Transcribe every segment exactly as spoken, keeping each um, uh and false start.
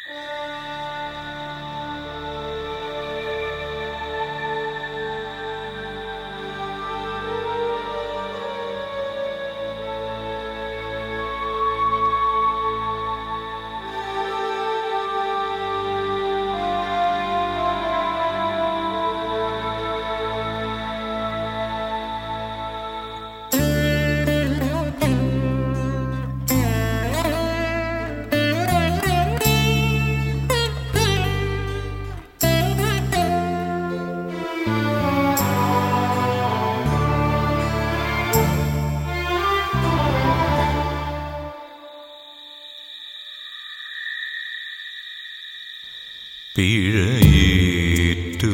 പിഴയേറ്റു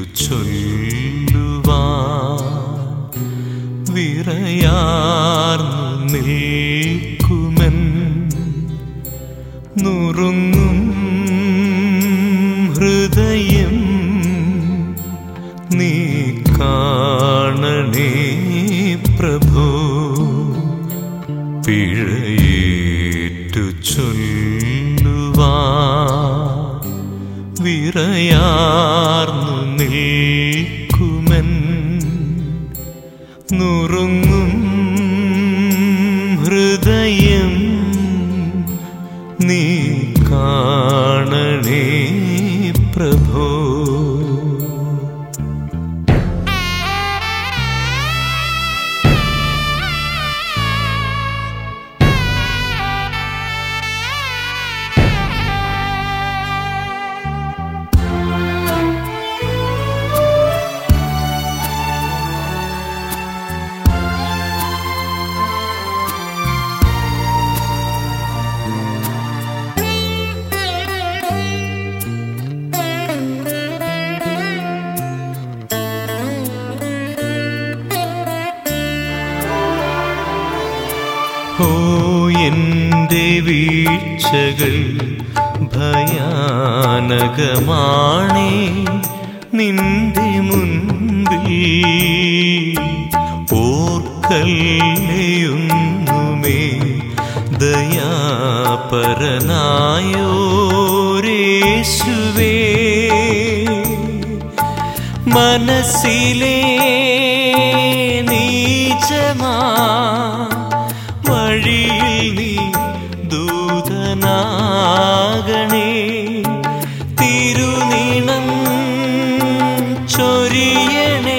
ചൊല്ലുവാൻ വിറയാർന്നു നിൽക്കുമെൻ നുറുങ്ങും ഹൃദയം നീ കാണണേ പ്രഭോ. പിഴയേറ്റു ചൊല്ലുവാൻ വിറയാർന്നു നിൽക്കുമെൻ നുറുങ്ങും ഹൃദയം നീ കാണണേ പ്രഭോ. ഓ എൻ്റെ വീഴ്ചകൾ ഭയാനകമാണേ നിന്റെ മുൻപിൽ ഓർക്കല്ലേയൊന്നുമേ ദയാപരനായോരേശുവേ. മനസ്സിലെ നീചമാ വഴിയിൽ നീ ദൂതനാകണേ. തിരുനീണം ചൊരിയണേ,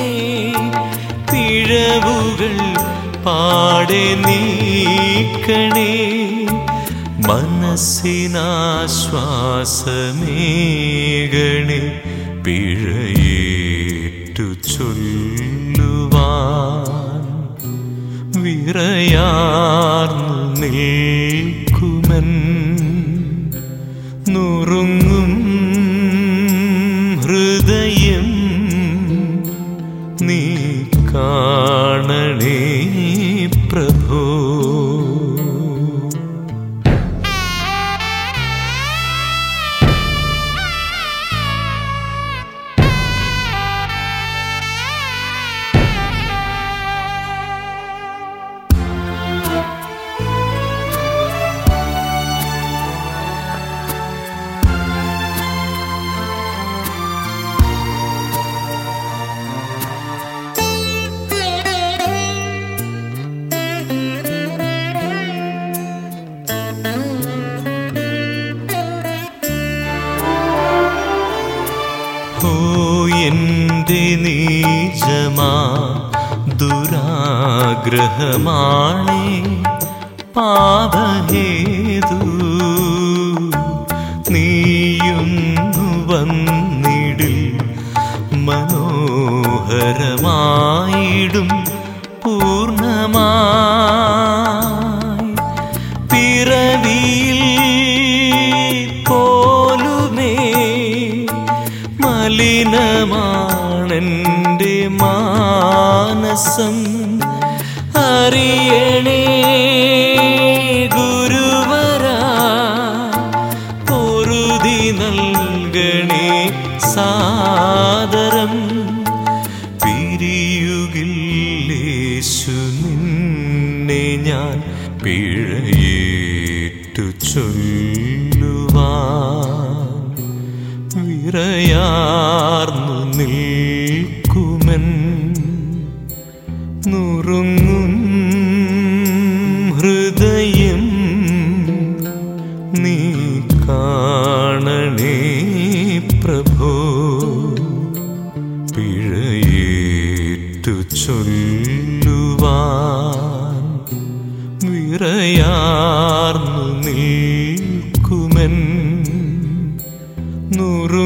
പിഴവുകൾ പാടെ നീക്കണേ. മനസ്സിനാശ്വാസമേകണേ, പിഴയേറ്റു ചൊല്ലുവാൻ വിറയാർന്നു നിൽക്കുമെൻ നുറുങ്ങും ഹൃദയം നീ കാണണേ പ്രഭോ. ഓ എൻ്റെ നീചമാ ദുരാഗ്രഹമാണേ പാപഹേതു. നീയൊന്നു വന്നിടിൽ മനോഹരമായിടും പൂർണ്ണമായി. പിറവിയിൽ പോലുമേ മലിനമാണെൻ്റെ മാനസം. അറിയണേ ഗുരുവരാ, പൊറുതി നൽകണേ സാദരം. പിരിയുകില്ലേശു നിന്നെ ഞാൻ പിഴയേറ്റു ചൊല്ലുവാൻ വിറയാർന്നു നിൽക്കുമൻ നുറുങ്ങും ഹൃദയം നീ കാണണേ പ്രഭോ. പിഴയേറ്റു ചൊല്ലുവാൻ വിറയാർന്നു നിൽക്കുമൻ നുറു